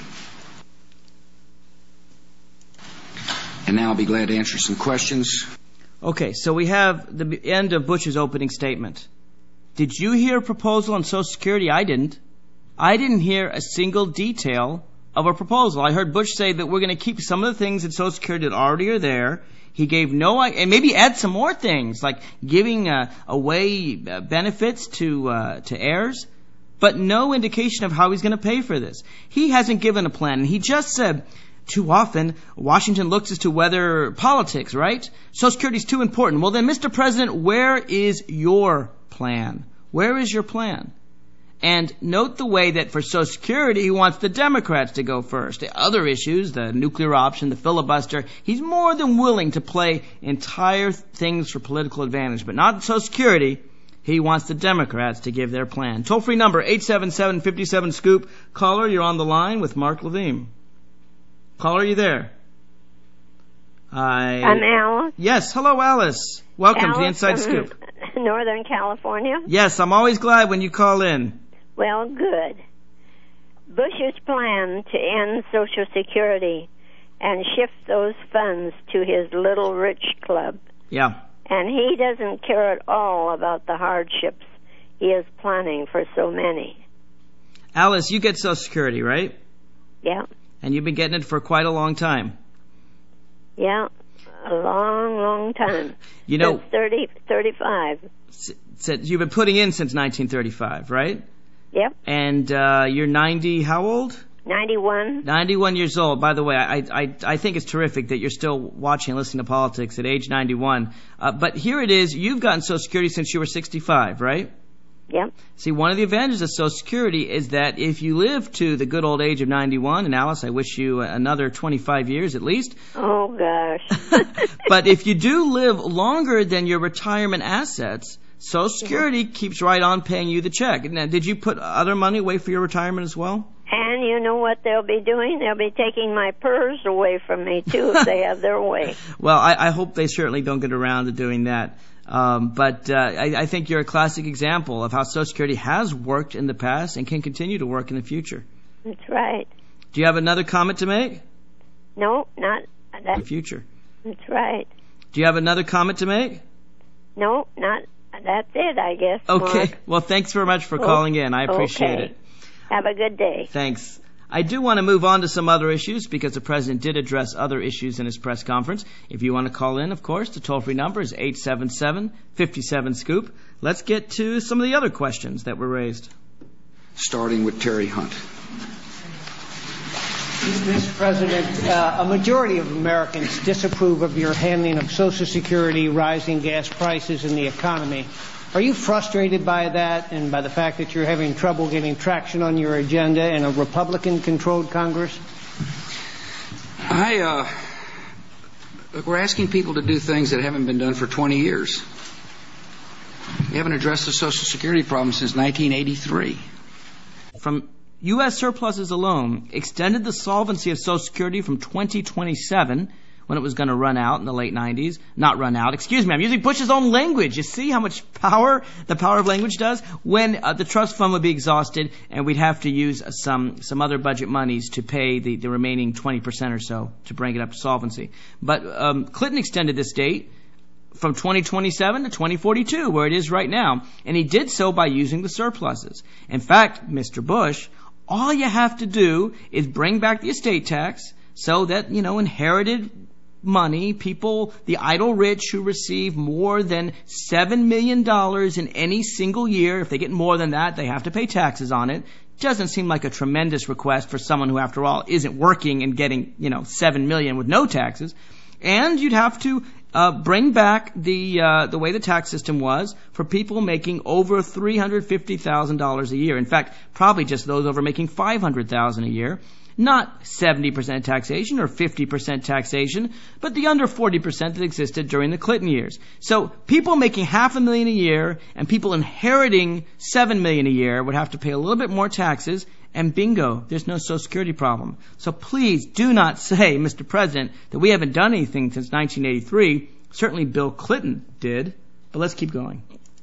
And now I'll be glad to answer some questions. Okay, so we have the end of Bush's opening statement. Did you hear a proposal on Social Security? I didn't. I didn't hear a single detail of a proposal. I heard Bush say that we're going to keep some of the things in Social Security that already are there. He gave and maybe add some more things, like giving away benefits to heirs, but no indication of how he's going to pay for this. He hasn't given a plan, and he just said, too often, Washington looks as to whether politics, right? Social Security is too important. Well then, Mr. President, where is your plan? Where is your plan? And note the way that for Social Security, he wants the Democrats to go first. The other issues, the nuclear option, the filibuster, he's more than willing to play entire things for political advantage. But not Social Security. He wants the Democrats to give their plan. Toll-free number, 877-57-SCOOP. Caller, you're on the line with Mark Levine. Caller, are you there? I'm Alice. Yes, hello, Alice. Welcome to the Inside Scoop. Northern California. Yes, I'm always glad when you call in. Well, good. Bush's plan to end Social Security and shift those funds to his little rich club. Yeah. And he doesn't care at all about the hardships he is planning for so many. Alice, you get Social Security, right? Yeah. And you've been getting it for quite a long time. Yeah, a long, long time. You know, since 35. You've been putting in since 1935, right? Yep. And you're 90, how old? 91. 91 years old. By the way, I think it's terrific that you're still watching and listening to politics at age 91. But here it is, you've gotten Social Security since you were 65, right? Yep. See, one of the advantages of Social Security is that if you live to the good old age of 91, and Alice, I wish you another 25 years at least. Oh, gosh. But if you do live longer than your retirement assets, Social Security keeps right on paying you the check. Now, did you put other money away for your retirement as well? And you know what they'll be doing? They'll be taking my PERS away from me, too, if they have their way. Well, I hope they certainly don't get around to doing that. But I think you're a classic example of how Social Security has worked in the past and can continue to work in the future. That's right. Do you have another comment to make? No, not that. In the future. That's right. Do you have another comment to make? No, not. That's it, I guess. Okay. Mark. Well, thanks very much for calling in. I appreciate it. Have a good day. Thanks. I do want to move on to some other issues because the President did address other issues in his press conference. If you want to call in, of course, the toll-free number is 877-57-SCOOP. Let's get to some of the other questions that were raised. Starting with Terry Hunt. Mr. President, a majority of Americans disapprove of your handling of Social Security, rising gas prices, and the economy. Are you frustrated by that and by the fact that you're having trouble getting traction on your agenda in a Republican-controlled Congress? Look, we're asking people to do things that haven't been done for 20 years. We haven't addressed the Social Security problem since 1983. From U.S. surpluses alone extended the solvency of Social Security from 2027, when it was going to run out in the late 90s. Not run out. Excuse me, I'm using Bush's own language. You see how much power the power of language does? When the trust fund would be exhausted and we'd have to use some other budget monies to pay the remaining 20% or so to bring it up to solvency. But Clinton extended this date from 2027 to 2042, where it is right now. And he did so by using the surpluses. In fact, Mr. Bush, all you have to do is bring back the estate tax so that, inherited money, people, the idle rich who receive more than $7 million in any single year, if they get more than that, they have to pay taxes on it. Doesn't seem like a tremendous request for someone who, after all, isn't working and getting, $7 million with no taxes. And you'd have to bring back the way the tax system was for people making over $350,000 a year. In fact, probably just those over making $500,000 a year. Not 70% taxation or 50% taxation, but the under 40% that existed during the Clinton years. So people making $500,000 a year and people inheriting $7 million a year would have to pay a little bit more taxes, and bingo, there's no Social Security problem. So please do not say, Mr. President, that we haven't done anything since 1983. Certainly Bill Clinton did, but let's keep going.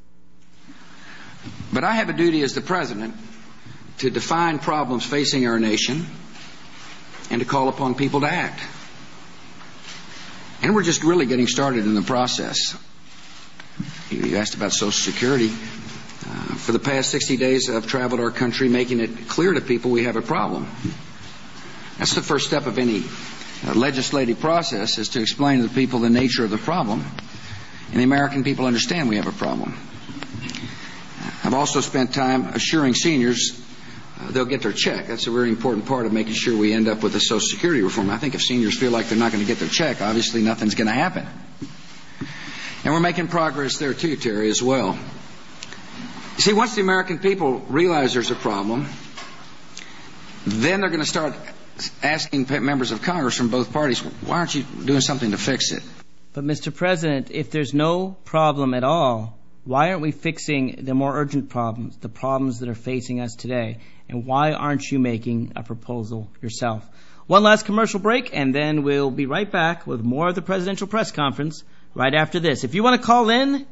But I have a duty as the President to define problems facing our nation and to call upon people to act. And we're just really getting started in the process. You asked about Social Security. For the past 60 days, I've traveled our country making it clear to people we have a problem. That's the first step of any legislative process, is to explain to the people the nature of the problem. And the American people understand we have a problem. I've also spent time assuring seniors they'll get their check. That's a very important part of making sure we end up with a Social Security reform. I think if seniors feel like they're not going to get their check, obviously nothing's going to happen. And we're making progress there too, Terry, as well. You see, once the American people realize there's a problem, then they're going to start asking members of Congress from both parties, why aren't you doing something to fix it? But, Mr. President, if there's no problem at all, why aren't we fixing the more urgent problems, the problems that are facing us today? And why aren't you making a proposal yourself? One last commercial break, and then we'll be right back with more of the presidential press conference right after this. If you want to call in,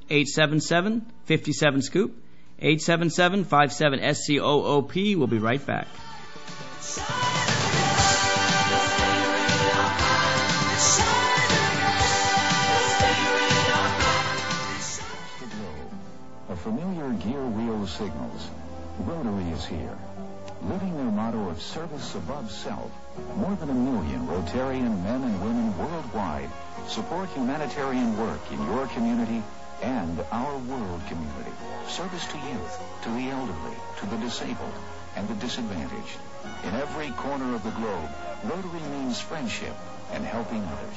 877-57-SCOOP, 877-57-SCOOP. We'll be right back. A familiar gear wheel signals. Rotary is here. Living their motto of service above self, more than 1 million Rotarian men and women worldwide support humanitarian work in your community and our world community. Service to youth, to the elderly, to the disabled, and the disadvantaged. In every corner of the globe, Rotary means friendship and helping others.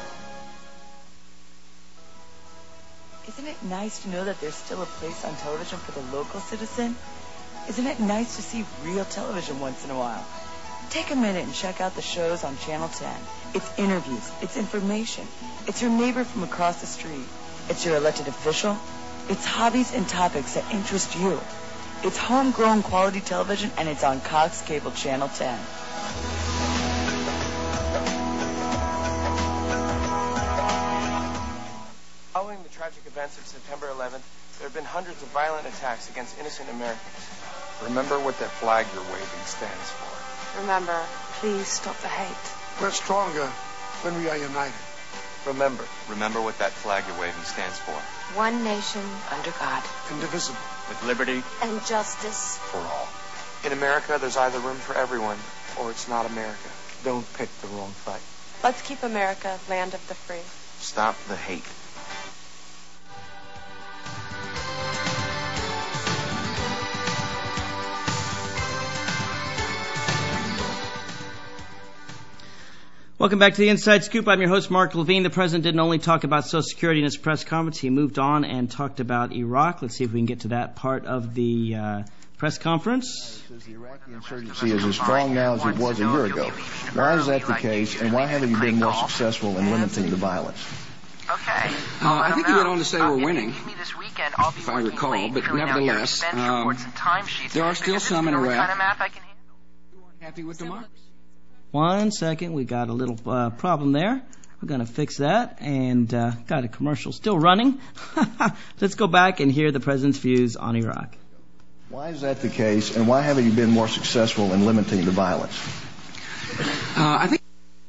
Isn't it nice to know that there's still a place on television for the local citizen? Isn't it nice to see real television once in a while? Take a minute and check out the shows on Channel 10. It's interviews, it's information, it's your neighbor from across the street, it's your elected official, it's hobbies and topics that interest you. It's homegrown quality television, and it's on Cox Cable Channel 10. Following the tragic events of September 11th, there have been hundreds of violent attacks against innocent Americans. Remember what that flag you're waving stands for. Remember, please stop the hate. We're stronger when we are united. Remember what that flag you're waving stands for. One nation Under God. Indivisible. With liberty and justice for all. In America, there's either room for everyone, or it's not America. Don't pick the wrong fight. Let's keep America land of the free. Stop the hate. Welcome back to the Inside Scoop. I'm your host, Mark Levine. The president didn't only talk about Social Security in his press conference. He moved on and talked about Iraq. Let's see if we can get to that part of the press conference. The Iraqi insurgency is as strong now as it was a year ago. Why is that the case, and why haven't you been more successful in limiting the violence? Okay. I think he went on to say we're winning, if I recall, but nevertheless, there are still some in Iraq who aren't happy with democracy. 1 second, we got a little problem there. We're going to fix that, and got a commercial still running. Let's go back and hear the president's views on Iraq. Why is that the case, and why haven't you been more successful in limiting the violence? I think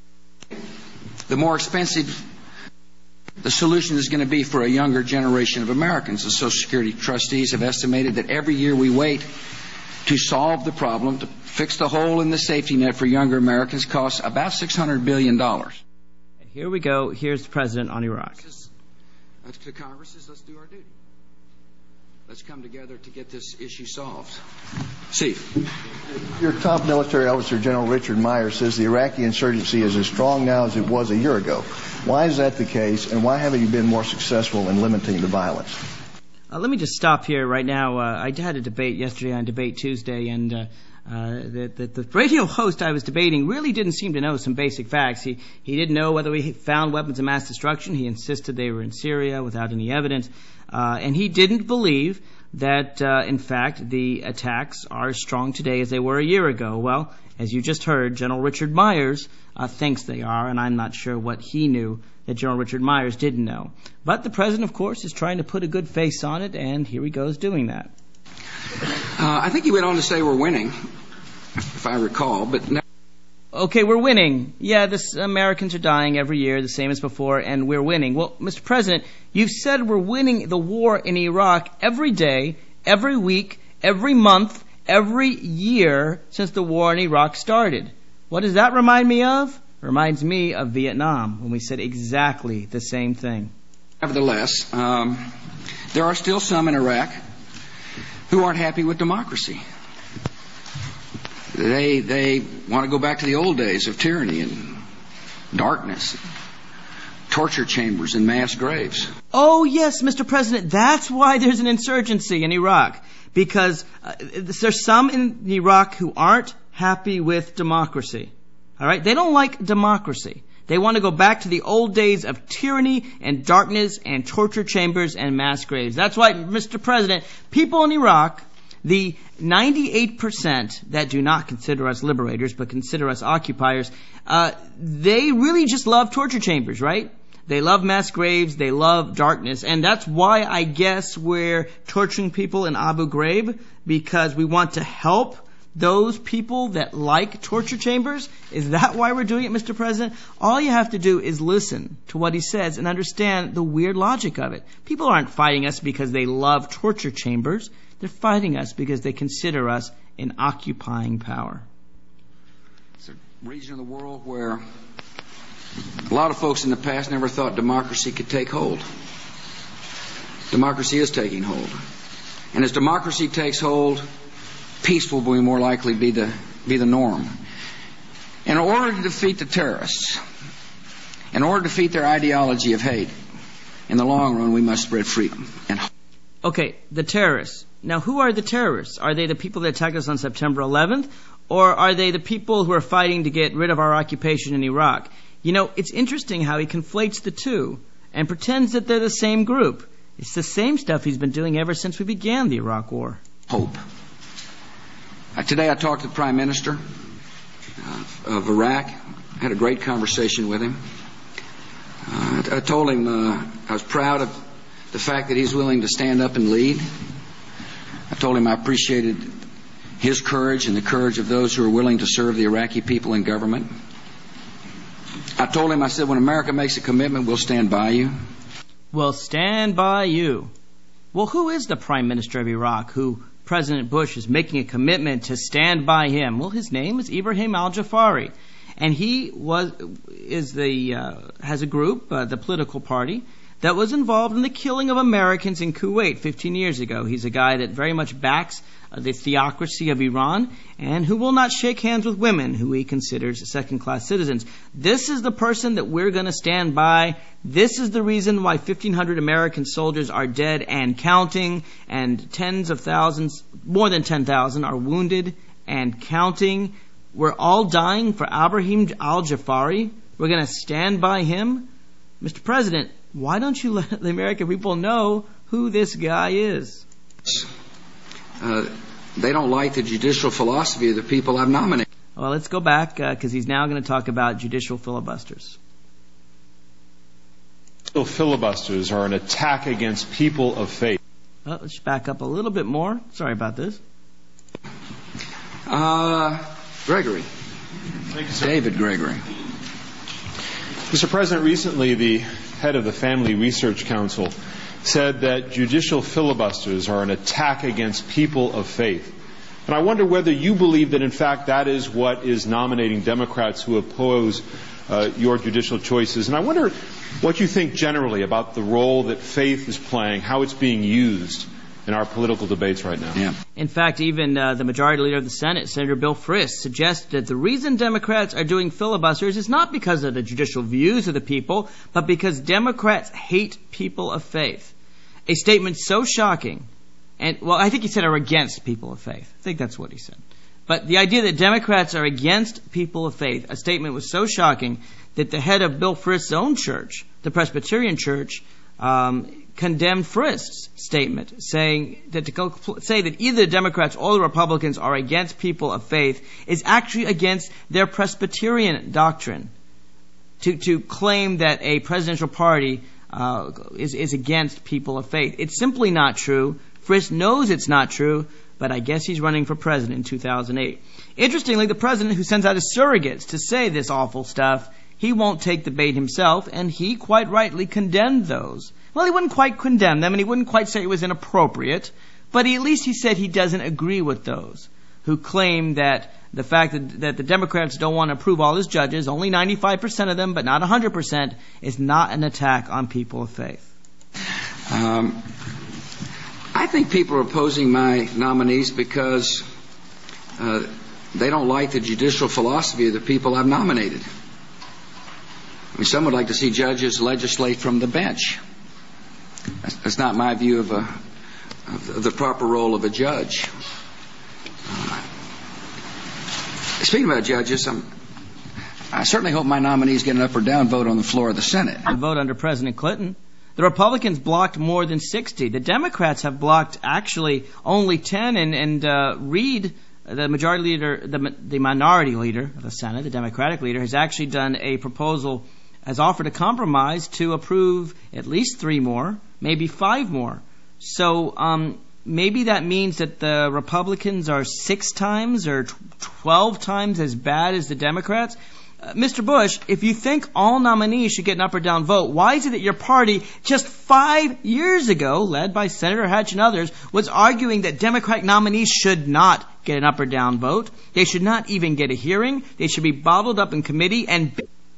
the more expensive the solution is going to be for a younger generation of Americans. The Social Security trustees have estimated that every year we wait to solve the problem, to fix the hole in the safety net for younger Americans, costs about $600 billion. Here we go. Here's the president on Iraq. To Congress is let's do our duty. Let's come together to get this issue solved. Steve. Your top military officer, General Richard Myers, says the Iraqi insurgency is as strong now as it was a year ago. Why is that the case, and why haven't you been more successful in limiting the violence? Let me just stop here right now. I had a debate yesterday on Debate Tuesday, and the radio host I was debating really didn't seem to know some basic facts. He didn't know whether we found weapons of mass destruction. He insisted they were in Syria without any evidence. And he didn't believe that, in fact, the attacks are as strong today as they were a year ago. Well, as you just heard, General Richard Myers thinks they are, and I'm not sure what he knew that General Richard Myers didn't know. But the president, of course, is trying to put a good face on it, and here he goes doing that. I think he went on to say we're winning, if I recall, but... Okay, we're winning. Yeah, Americans are dying every year, the same as before, and we're winning. Well, Mr. President, you've said we're winning the war in Iraq every day, every week, every month, every year since the war in Iraq started. What does that remind me of? It reminds me of Vietnam, when we said exactly the same thing. Nevertheless, there are still some in Iraq who aren't happy with democracy. They want to go back to the old days of tyranny and darkness, torture chambers and mass graves. Oh, yes, Mr. President, that's why there's an insurgency in Iraq. Because there's some in Iraq who aren't happy with democracy. All right? They don't like democracy. They want to go back to the old days of tyranny and darkness and torture chambers and mass graves. That's why, Mr. President, people in Iraq, the 98% that do not consider us liberators but consider us occupiers, they really just love torture chambers, right? They love mass graves. They love darkness. And that's why I guess we're torturing people in Abu Ghraib, because we want to help Those people that like torture chambers? Is that why we're doing it, Mr. President? All you have to do is listen to what he says and understand the weird logic of it. People aren't fighting us because they love torture chambers. They're fighting us because they consider us an occupying power. It's a region of the world where a lot of folks in the past never thought democracy could take hold. Democracy is taking hold. And as democracy takes hold, peace will be more likely be the norm. In order to defeat the terrorists, in order to defeat their ideology of hate, in the long run we must spread freedom. Okay, the terrorists. Now, who are the terrorists? Are they the people that attacked us on September 11th? Or are they the people who are fighting to get rid of our occupation in Iraq? You know, it's interesting how he conflates the two and pretends that they're the same group. It's the same stuff he's been doing ever since we began the Iraq War. Hope. Today I talked to the Prime Minister of Iraq. I had a great conversation with him. I told him I was proud of the fact that he's willing to stand up and lead. I told him I appreciated his courage and the courage of those who are willing to serve the Iraqi people and government. I told him, I said, when America makes a commitment, we'll stand by you. We'll stand by you. Well, who is the Prime Minister of Iraq who President Bush is making a commitment to stand by him? Well, his name is Ibrahim al-Jafari. And he has a group, the political party, that was involved in the killing of Americans in Kuwait 15 years ago. He's a guy that very much backs the theocracy of Iran and who will not shake hands with women who he considers second-class citizens. This is the person that we're going to stand by. This is the reason why 1,500 American soldiers are dead and counting, and tens of thousands, more than 10,000, are wounded and counting. We're all dying for Ibrahim al-Jafari. We're going to stand by him. Mr. President, why don't you let the American people know who this guy is? They don't like the judicial philosophy of the people I've nominated. Well, let's go back because he's now going to talk about judicial filibusters. Filibusters are an attack against people of faith. Well, let's back up a little bit more. Sorry about this. Gregory. Thank you, sir. David Gregory. Mr. President, recently the head of the Family Research Council said that judicial filibusters are an attack against people of faith. And I wonder whether you believe that, in fact, that is what is nominating Democrats who oppose your judicial choices. And I wonder what you think generally about the role that faith is playing, how it's being used in our political debates right now. Yeah. In fact, even the majority leader of the Senate, Senator Bill Frist, suggested that the reason Democrats are doing filibusters is not because of the judicial views of the people, but because Democrats hate people of faith. A statement so shocking, and, well, I think he said are against people of faith. I think that's what he said. But the idea that Democrats are against people of faith, a statement was so shocking that the head of Bill Frist's own church, the Presbyterian Church, condemned Frist's statement, saying that to say that either the Democrats or the Republicans are against people of faith is actually against their Presbyterian doctrine. To claim that a presidential party is against people of faith. It's simply not true. Frist knows it's not true, but I guess he's running for president in 2008. Interestingly, the president who sends out his surrogates to say this awful stuff, he won't take the bait himself, and he quite rightly condemned those. Well, he wouldn't quite condemn them, and he wouldn't quite say it was inappropriate, but at least he said he doesn't agree with those who claim that the fact that the Democrats don't want to approve all his judges, only 95% of them, but not 100%, is not an attack on people of faith. I think people are opposing my nominees because they don't like the judicial philosophy of the people I've nominated. I mean, some would like to see judges legislate from the bench. That's not my view of the proper role of a judge. Speaking about judges, I certainly hope my nominees get an up or down vote on the floor of the Senate. A vote under President Clinton. The Republicans blocked more than 60. The Democrats have blocked actually only 10, and Reid, the majority leader, the minority leader of the Senate, the Democratic leader, has actually done a proposal, has offered a compromise to approve at least 3 more, maybe 5 more. So, Mr. maybe that means that the Republicans are 6 times or 12 times as bad as the Democrats. Mr. Bush, if you think all nominees should get an up or down vote, why is it that your party just 5 years ago, led by Senator Hatch and others, was arguing that Democratic nominees should not get an up or down vote? They should not even get a hearing. They should be bottled up in committee and...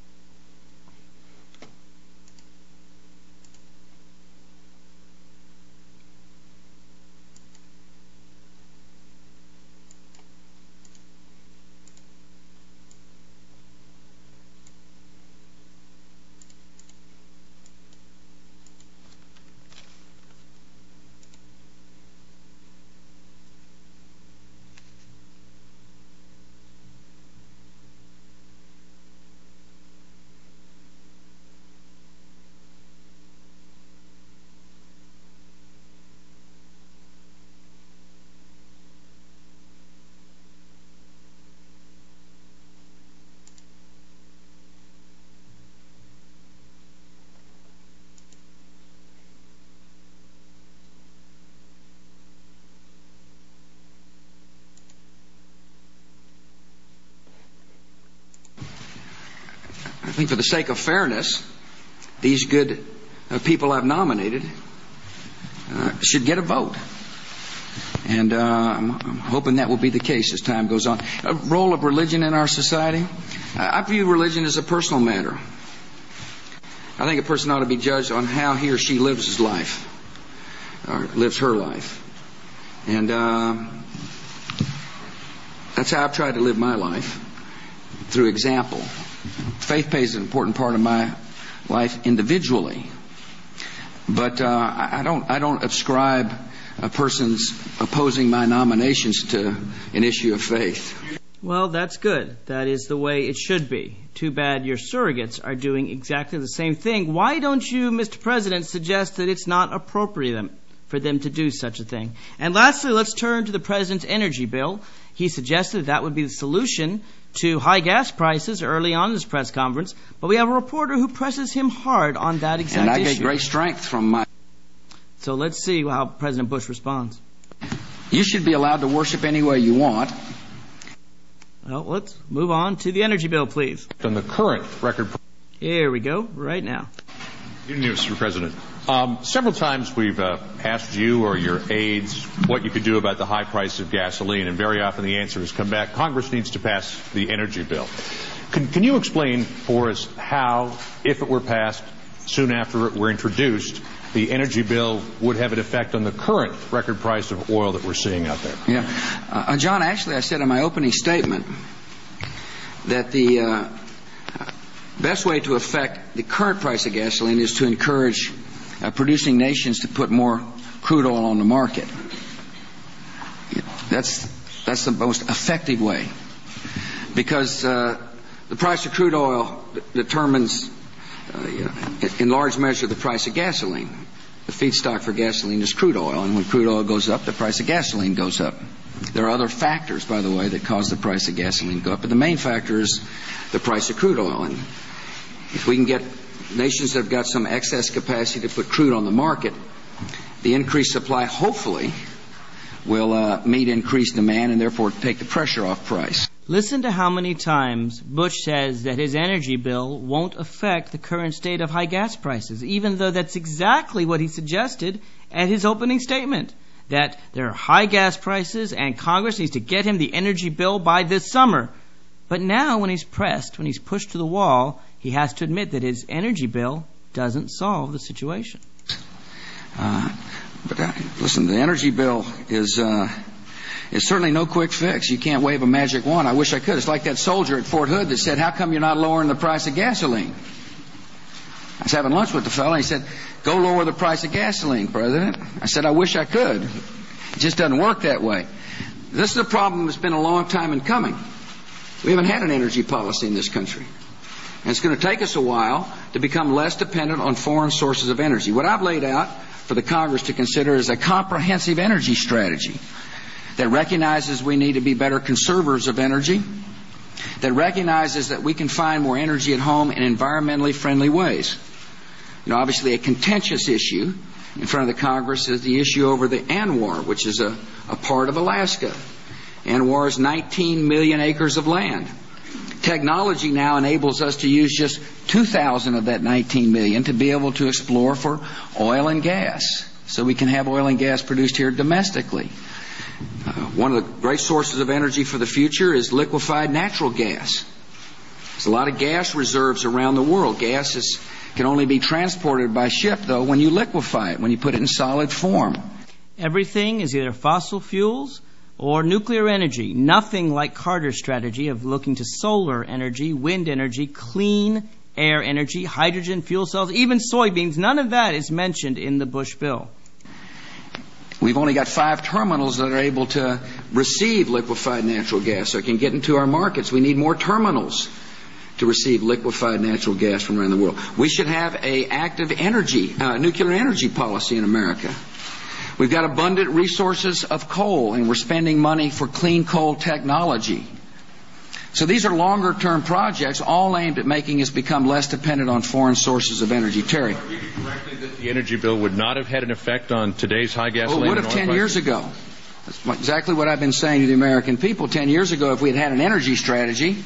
I think for the sake of fairness, these good people I've nominated should get a vote. And I'm hoping that will be the case as time goes on. A role of religion in our society. I view religion as a personal matter. I think a person ought to be judged on how he or she lives his life, or lives her life. And that's how I've tried to live my life, through example. Faith plays an important part of my life individually, but I don't ascribe a person's opposing my nominations to an issue of faith. Well, that's good. That is the way it should be. Too bad your surrogates are doing exactly the same thing. Why don't you, Mr. President, suggest that it's not appropriate for them to do such a thing? And lastly, let's turn to the President's energy bill. He suggested that would be the solution to high gas prices early on in his press conference, but we have a reporter who presses him hard on that exact issue. And I get great strength from my... So let's see how President Bush responds. You should be allowed to worship any way you want. Well, let's move on to the energy bill, please. On the current record... Here we go, right now. Good news, Mr. President. Several times we've asked you or your aides what you could do about the high price of gasoline, and very often the answer has come back, Congress needs to pass the energy bill. Can you explain for us how, if it were passed soon after it were introduced, the energy bill would have an effect on the current record price of oil that we're seeing out there? Yeah. John, actually I said in my opening statement that the best way to affect the current price of gasoline is to encourage producing nations to put more crude oil on the market. That's the most effective way, because the price of crude oil determines in large measure the price of gasoline. The feedstock for gasoline is crude oil, and when crude oil goes up, the price of gasoline goes up. There are other factors, by the way, that cause the price of gasoline to go up, but the main factor is the price of crude oil. And if we can get nations that have got some excess capacity to put crude on the market, the increased supply hopefully will meet increased demand and therefore take the pressure off price. Listen to how many times Bush says that his energy bill won't affect the current state of high gas prices, even though that's exactly what he suggested at his opening statement, that there are high gas prices and Congress needs to get him the energy bill by this summer. But now when he's pressed, when he's pushed to the wall, he has to admit that his energy bill doesn't solve the situation. Listen, the energy bill is certainly no quick fix. You can't wave a magic wand. I wish I could. It's like that soldier at Fort Hood that said, "How come you're not lowering the price of gasoline?" I was having lunch with the fellow, and he said, "Go lower the price of gasoline, President." I said, "I wish I could. It just doesn't work that way." This is a problem that's been a long time in coming. We haven't had an energy policy in this country. And it's going to take us a while to become less dependent on foreign sources of energy. What I've laid out for the Congress to consider is a comprehensive energy strategy that recognizes we need to be better conservers of energy, that recognizes that we can find more energy at home in environmentally friendly ways. Obviously a contentious issue in front of the Congress is the issue over the ANWR, which is a part of Alaska. ANWR is 19 million acres of land. Technology now enables us to use just 2,000 of that 19 million to be able to explore for oil and gas, so we can have oil and gas produced here domestically. One of the great sources of energy for the future is liquefied natural gas. There's a lot of gas reserves around the world. Gas can only be transported by ship, though, when you liquefy it, when you put it in solid form. Everything is either fossil fuels or nuclear energy. Nothing like Carter's strategy of looking to solar energy, wind energy, clean air energy, hydrogen, fuel cells, even soybeans. None of that is mentioned in the Bush bill. We've only got 5 terminals that are able to receive liquefied natural gas, so it can get into our markets. We need more terminals to receive liquefied natural gas from around the world. We should have an active nuclear energy policy in America. We've got abundant resources of coal, and we're spending money for clean coal technology. So these are longer-term projects, all aimed at making us become less dependent on foreign sources of energy. Terry? Are you correctly that the energy bill would not have had an effect on today's high gasoline? It would have 10 years ago. That's exactly what I've been saying to the American people. 10 years ago, if we had had an energy strategy,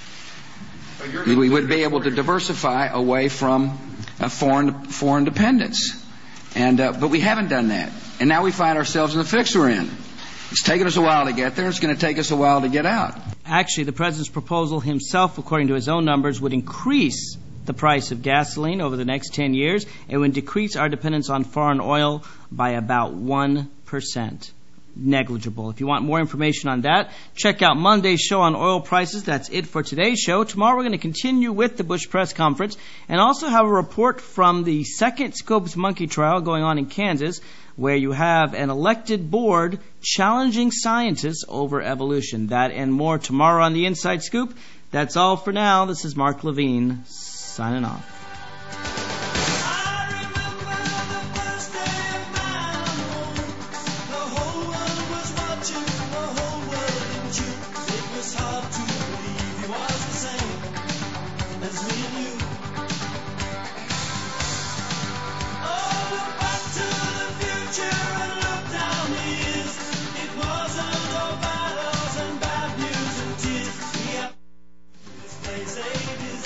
we would be able to diversify away from foreign dependence. But we haven't done that. And now we find ourselves in the fix we're in. It's taken us a while to get there. It's going to take us a while to get out. Actually, the president's proposal himself, according to his own numbers, would increase the price of gasoline over the next 10 years and would decrease our dependence on foreign oil by about 1%. Negligible. If you want more information on that, check out Monday's show on oil prices. That's it for today's show. Tomorrow we're going to continue with the Bush press conference and also have a report from the second Scopes monkey trial going on in Kansas, where you have an elected board challenging scientists over evolution. That and more tomorrow on the Inside Scoop. That's all for now. This is Mark Levine signing off.